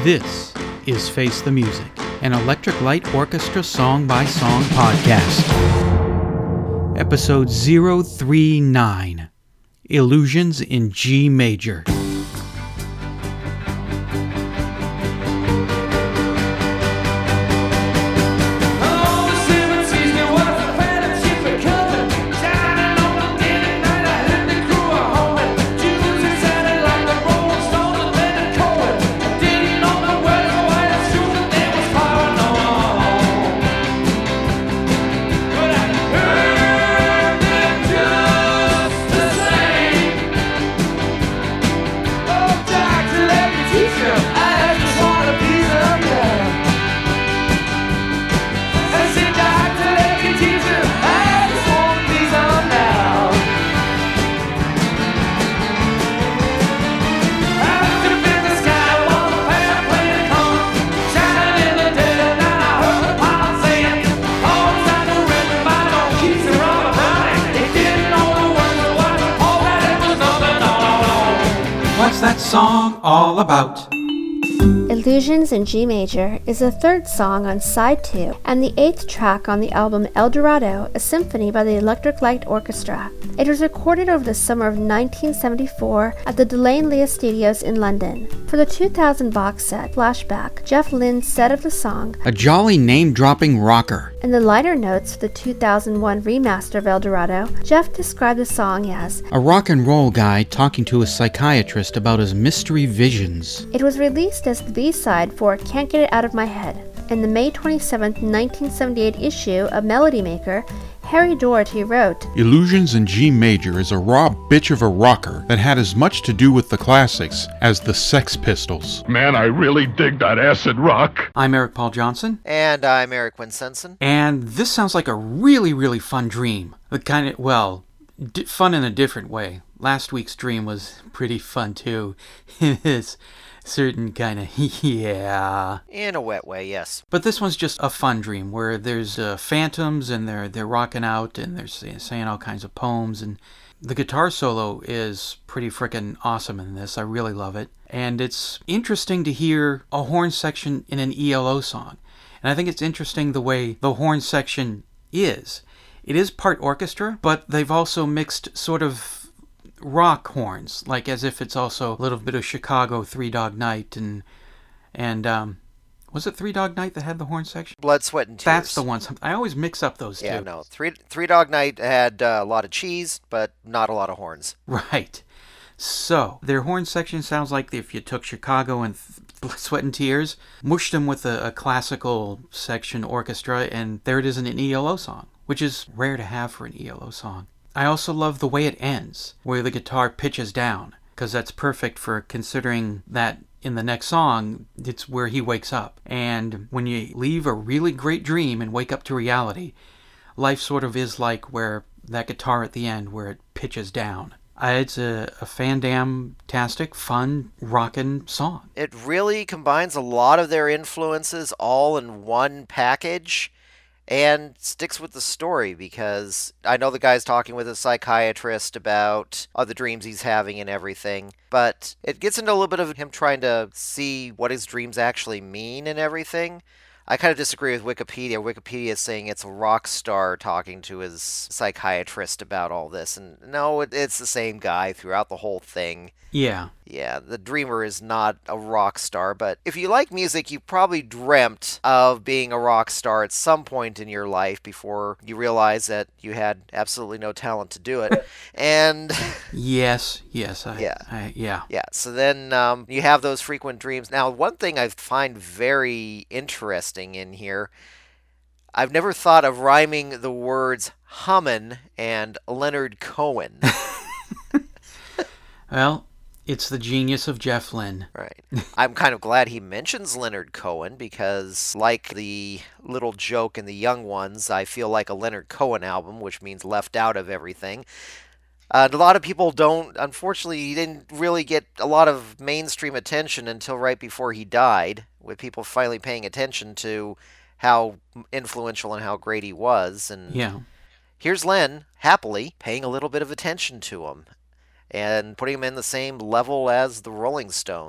This is Face the Music, an Electric Light Orchestra song-by-song podcast. Episode 039, Illusions in G Major. What's that song all about? Illusions in G Major is the third song on Side 2 and the eighth track on the album El Dorado, a symphony by the Electric Light Orchestra. It was recorded over the summer of 1974 at the Delaine Lea Studios in London. For the 2000 box set, Flashback, Jeff Lynne said of the song, A jolly name-dropping rocker. In the liner notes for the 2001 remaster of El Dorado, Jeff described the song as A rock and roll guy talking to a psychiatrist about his mystery visions. It was released as the B-side for Can't Get It Out of My Head. In the May 27, 1978 issue of Melody Maker, Harry Doherty wrote, Illusions in G Major is a raw bitch of a rocker that had as much to do with the classics as the Sex Pistols. Man, I really dig that acid rock. I'm Eric Paul Johnson. And I'm Eric Winsenson. And this sounds like a really fun dream. The kind of, fun in a different way. Last week's dream was pretty fun too. It is certain kind of, yeah. In a wet way, yes. But this one's just a fun dream where there's phantoms and they're rocking out and they're saying all kinds of poems, and the guitar solo is pretty frickin' awesome in this. I really love it. And it's interesting to hear a horn section in an ELO song. And I think it's interesting the way the horn section is. It is part orchestra, but they've also mixed sort of rock horns, like as if it's also a little bit of Chicago Three Dog Night and was it Three Dog Night that had the horn section? Blood, Sweat, and Tears. That's the one. I always mix up those two. Yeah, no. Three Dog Night had a lot of cheese, but not a lot of horns. Right. So, their horn section sounds like if you took Chicago and Blood, Sweat, and Tears, mushed them with a classical section orchestra, and there it is in an ELO song, which is rare to have for an ELO song. I also love the way it ends, where the guitar pitches down, because that's perfect for considering that in the next song, it's where he wakes up. And when you leave a really great dream and wake up to reality, life sort of is like where that guitar at the end, where it pitches down. It's a fandamtastic, fun, rockin' song. It really combines a lot of their influences all in one package, and sticks with the story, because I know the guy's talking with a psychiatrist about the dreams he's having and everything, but it gets into a little bit of him trying to see what his dreams actually mean and everything. I kind of disagree with Wikipedia. Wikipedia is saying it's a rock star talking to his psychiatrist about all this, and no, it's the same guy throughout the whole thing. Yeah. Yeah, the dreamer is not a rock star, but if you like music, you probably dreamt of being a rock star at some point in your life before you realized that you had absolutely no talent to do it. And Yes, yeah. So then you have those frequent dreams. Now, one thing I find very interesting in here, I've never thought of rhyming the words hummin' and Leonard Cohen. Well, it's the genius of Jeff Lynne. Right. I'm kind of glad he mentions Leonard Cohen, because like the little joke in The Young Ones, I feel like a Leonard Cohen album, which means left out of everything. A lot of people don't, unfortunately, he didn't really get a lot of mainstream attention until right before he died, with people finally paying attention to how influential and how great he was. And Yeah. here's Len, happily, paying a little bit of attention to him and putting him in the same level as the Rolling Stones.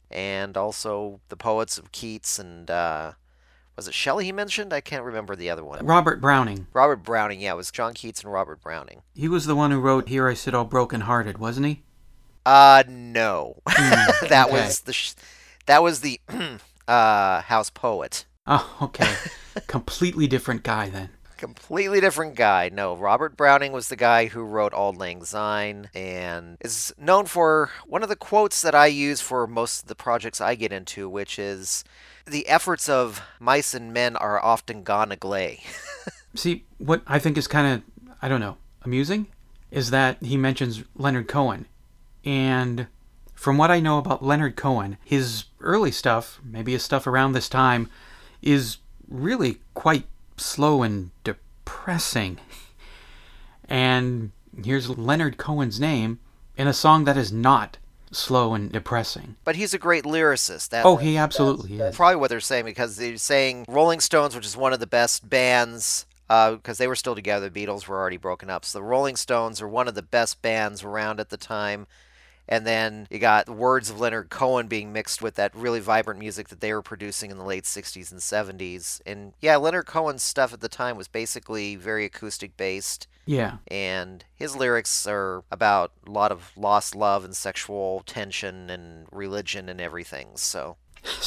and also the poets of Keats and, was it Shelley he mentioned? I can't remember the other one. Robert Browning. Robert Browning, yeah, it was John Keats and Robert Browning. He was the one who wrote Here I Sit All Broken Hearted, wasn't he? No. That okay. was the house poet. Oh, okay. Completely different guy then. Completely different guy. No, Robert Browning was the guy who wrote Auld Lang Syne and is known for one of the quotes that I use for most of the projects I get into, which is, "The efforts of mice and men are often gone agley." See, what I think is kind of, amusing, is that he mentions Leonard Cohen. And from what I know about Leonard Cohen, his early stuff, maybe his stuff around this time, is really quite slow and depressing. And here's Leonard Cohen's name in a song that is not slow and depressing. But he's a great lyricist. He absolutely is. Probably what they're saying, because they're saying Rolling Stones, which is one of the best bands, because they were still together, the Beatles were already broken up. So the Rolling Stones are one of the best bands around at the time. And then you got the words of Leonard Cohen being mixed with that really vibrant music that they were producing in the late 60s and 70s. And yeah, Leonard Cohen's stuff at the time was basically very acoustic based. Yeah. And his lyrics are about a lot of lost love and sexual tension and religion and everything. So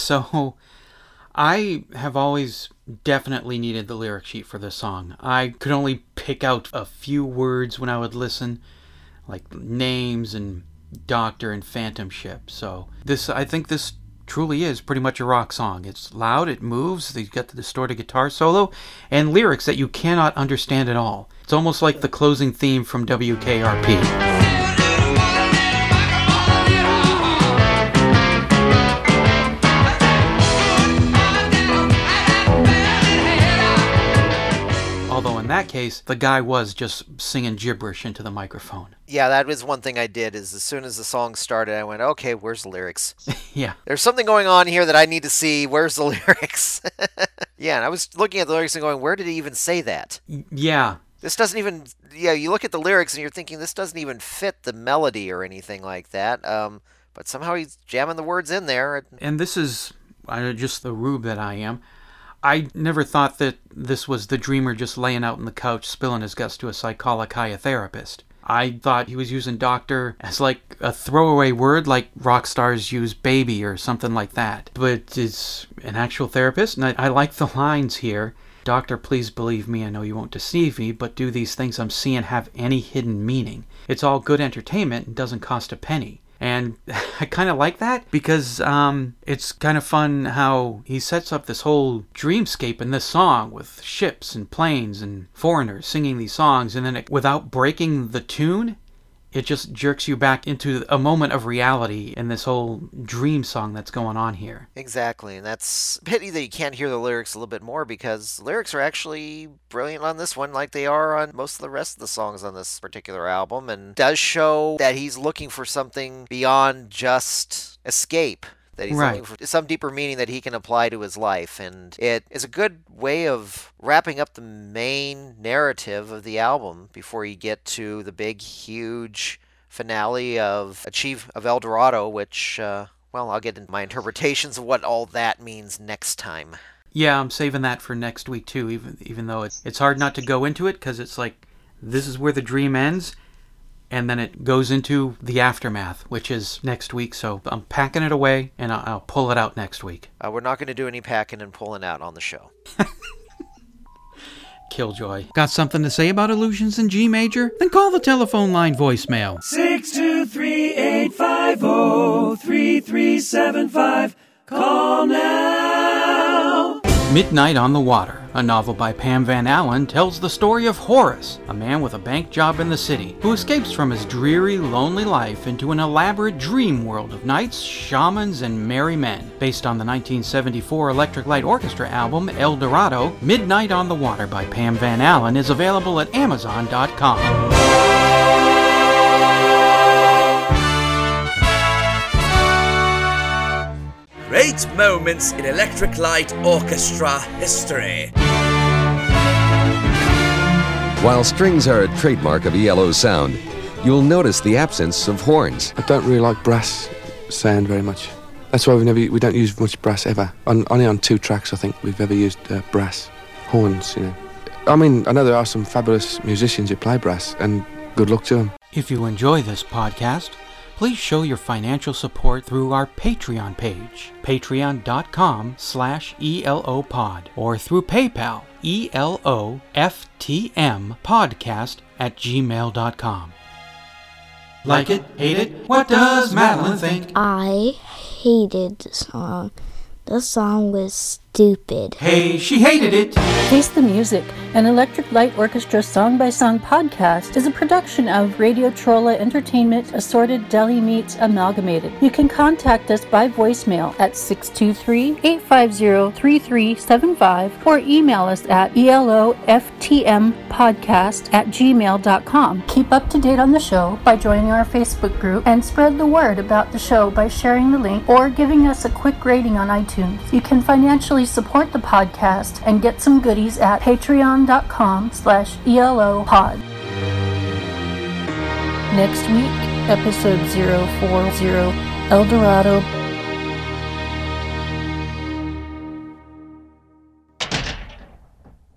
I have always definitely needed the lyric sheet for this song. I could only pick out a few words when I would listen, like names and Doctor and Phantom Ship. So I think this truly is pretty much a rock song. It's loud, it moves, you've got the distorted guitar solo, and lyrics that you cannot understand at all. It's almost like the closing theme from WKRP. Although in that case, the guy was just singing gibberish into the microphone. Yeah, that was one thing I did, is as soon as the song started, I went, okay, where's the lyrics? Yeah. There's something going on here that I need to see. Where's the lyrics? Yeah, and I was looking at the lyrics and going, where did he even say that? Yeah. This doesn't even, you look at the lyrics and you're thinking, this doesn't even fit the melody or anything like that. But somehow he's jamming the words in there. And this is just the rube that I am. I never thought that this was the dreamer just laying out on the couch spilling his guts to a psychologist. I thought he was using doctor as like a throwaway word, like rock stars use baby or something like that. But it's an actual therapist, and I like the lines here. Doctor, please believe me, I know you won't deceive me, but do these things I'm seeing have any hidden meaning? It's all good entertainment and doesn't cost a penny. And I kind of like that because it's kind of fun how he sets up this whole dreamscape in this song with ships and planes and foreigners singing these songs, and then without breaking the tune, it just jerks you back into a moment of reality in this whole dream song that's going on here. Exactly, and that's a pity that you can't hear the lyrics a little bit more, because the lyrics are actually brilliant on this one, like they are on most of the rest of the songs on this particular album, and does show that he's looking for something beyond just escape. That he's looking for some deeper meaning that he can apply to his life. And it is a good way of wrapping up the main narrative of the album before you get to the big, huge finale of Achieve of El Dorado, which, I'll get into my interpretations of what all that means next time. Yeah, I'm saving that for next week, too, even though it's hard not to go into it, because it's like, this is where the dream ends, and then it goes into the aftermath, which is next week. So I'm packing it away, and I'll pull it out next week. We're not going to do any packing and pulling out on the show. Killjoy. Got something to say about illusions in G major? Then call the telephone line voicemail. 623-850-3375. Call now. Midnight on the Water, a novel by Pam Van Allen, tells the story of Horace, a man with a bank job in the city, who escapes from his dreary, lonely life into an elaborate dream world of knights, shamans, and merry men. Based on the 1974 Electric Light Orchestra album El Dorado, Midnight on the Water by Pam Van Allen is available at Amazon.com. Great moments in Electric Light Orchestra history. While strings are a trademark of ELO's sound, you'll notice the absence of horns. I don't really like brass sound very much. That's why we don't use much brass ever. Only on 2 tracks, I think, we've ever used brass. Horns, you know. I mean, I know there are some fabulous musicians who play brass, and good luck to them. If you enjoy this podcast, please show your financial support through our Patreon page, patreon.com/ELOpod, or through PayPal, ELOFTMpodcast@gmail.com. Like it? Hate it? What does Madeline think? I hated the song. The song was stupid. Hey, she hated it! Taste the Music, an Electric Light Orchestra song-by-song podcast, is a production of Radio Trolla Entertainment Assorted Deli Meats Amalgamated. You can contact us by voicemail at 623-850-3375 or email us at eloftmpodcast@gmail.com. Keep up to date on the show by joining our Facebook group and spread the word about the show by sharing the link or giving us a quick rating on iTunes. You can financially support the podcast and get some goodies at patreon.com/ELOpod. Next week, episode 040, El Dorado.